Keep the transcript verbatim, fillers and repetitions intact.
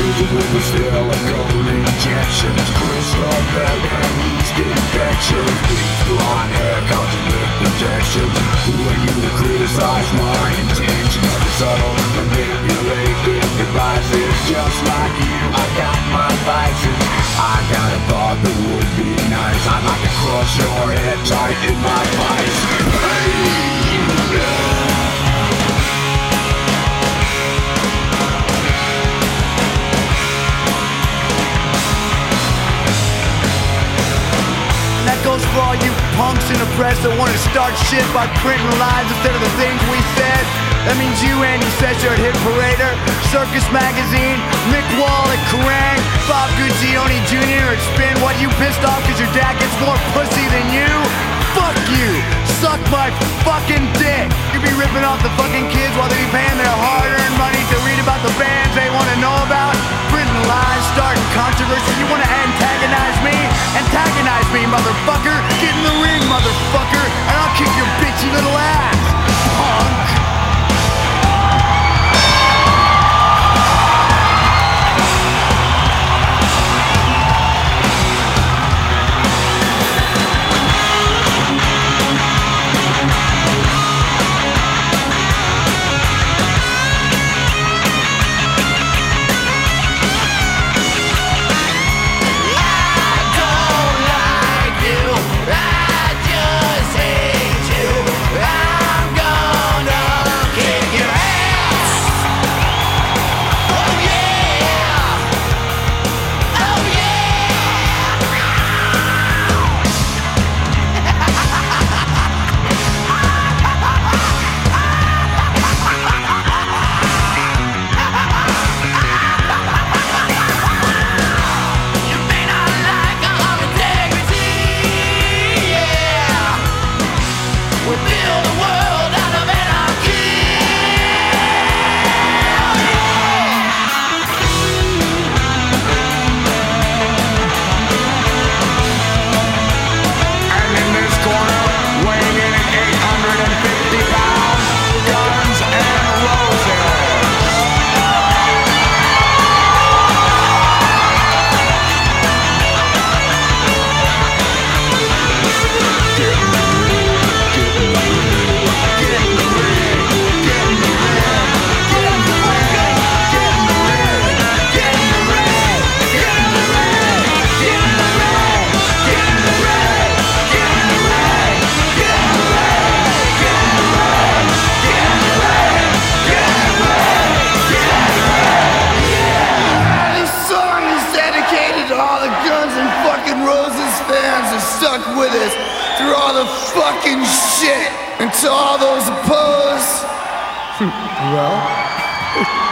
Filled with silicone injections, crystal bed and yeast infections, bleach blonde hair, consummate injections. Who are you to criticize my intention? The subtle manipulated devices, just like you, I got my vices. I got a thought that would be nice. I'd like to crush your head tight in my vice. Hey! That goes for all you punks in the press that want to start shit by printing lines instead of the things we said. That means you, Andy Sesser at Hit Parader, Circus Magazine, Mick Wall at Kerrang, Bob Guccione Junior at Spin. What, you pissed off because your dad gets more pussy than you? Fuck you! Suck my fucking dick! You be ripping off the fucking kids while they be paying their hard-earned money to read about the bands they want to know about? Printing lies, starting controversy. You want to antagonize me? Antagonize me, motherfucker! Get in the ring, motherfucker! And I'll kick your bitchy little ass, punk! Stuck with us through all the fucking shit, and to all those opposed, well.